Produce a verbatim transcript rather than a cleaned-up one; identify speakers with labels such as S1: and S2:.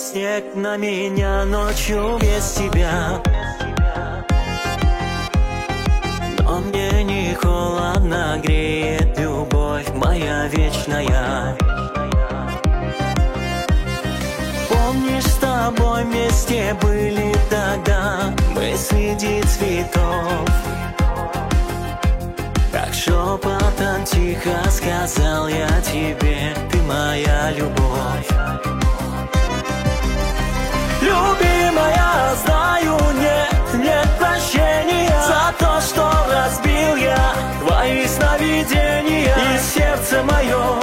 S1: снег на меня ночью без тебя. Но мне не холодно, греет любовь моя вечная. Помнишь, с тобой вместе были тогда мы среди цветов. Как шепотом тихо сказал я тебе: ты моя любовь. Любимая, знаю, нет, нет прощения за то, что разбил я твои сновидения. И сердце мое